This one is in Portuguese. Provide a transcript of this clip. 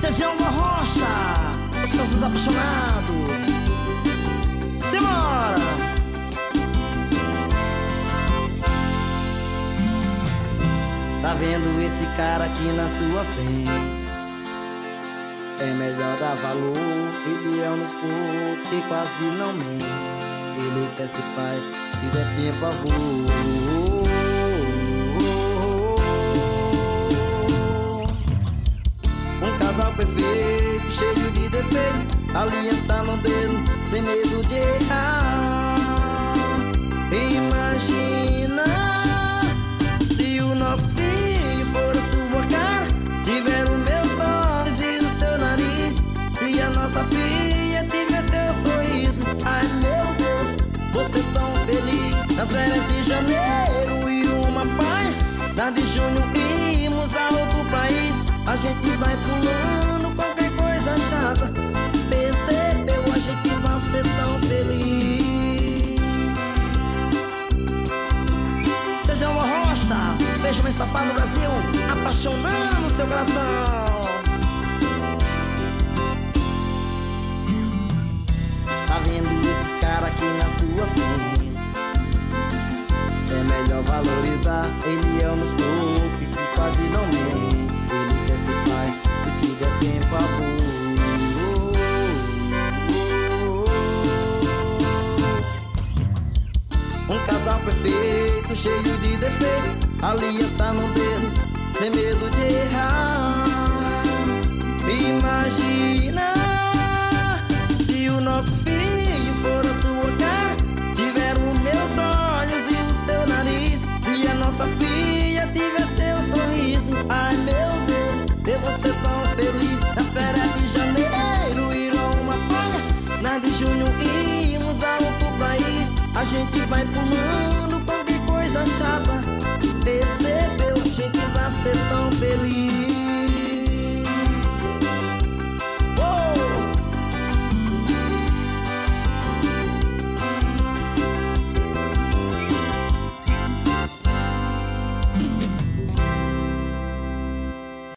Djalma Rocha, os nossos apaixonados. Simbora! Tá vendo esse cara aqui na sua frente? É melhor dar valor. Ele é um dos poucos que quase não mente. Ele quer ser pai, se der tempo avô. Um casal perfeito, cheio de defeito, aliança no dedo, sem medo de errar. Imagina se o nosso filho for a sua cara, tiver os meus olhos e o seu nariz. Se a nossa filha tiver seu sorriso, ai meu Deus, você tão feliz. Nas férias de janeiro e uma praia, na de junho irmos a outro país. A gente vai pulando qualquer coisa chata, percebeu? A gente vai ser tão feliz. Seja uma rocha, veja uma estafada no Brasil, apaixonando seu coração. Tá vendo esse cara aqui na sua frente? É melhor valorizar. Ele é um dos poucos que quase não mente. Ele quer ser pai e se der tempo avô. Um casal perfeito, cheio de defeito, aliança no dedo, sem medo de errar. Imagina se o nosso filho for a sua cara, tiver os meus olhos e o seu nariz. Se a nossa filha tiver seu sorriso, ai meu Deus, eu vou ser tão feliz. Nas férias de janeiro irão uma praia, na de junho irmos a outro país. A gente vai pulando qualquer coisa chata, percebeu? A gente vai ser tão feliz.